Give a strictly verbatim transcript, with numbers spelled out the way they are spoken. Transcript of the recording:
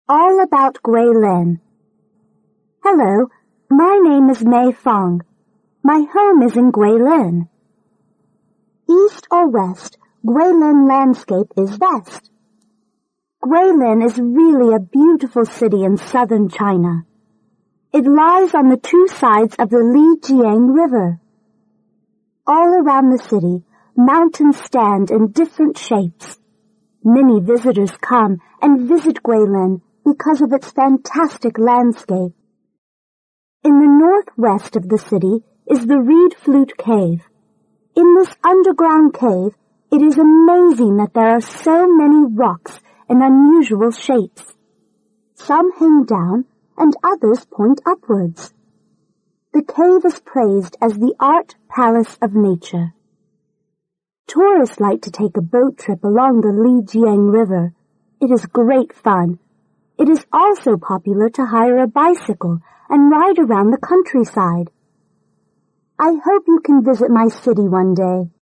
All about Guilin. Hello, my name is Mei Fong. My home is in Guilin. East or west, Guilin landscape is best. Guilin is really a beautiful city in southern China. It lies on the two sides of the Lijiang River. All around the city, mountains stand in different shapes. Many visitors come and visit Guilin because of its fantastic landscape. In the northwest of the city is the Reed Flute Cave. In this underground cave, it is amazing that there are so many rocks in unusual shapes. Some hang down and others point upwards. The cave is praised as the art palace of nature. Tourists like to take a boat trip along the Lijiang River. It is great fun. It is also popular to hire a bicycle and ride around the countryside. I hope you can visit my city one day.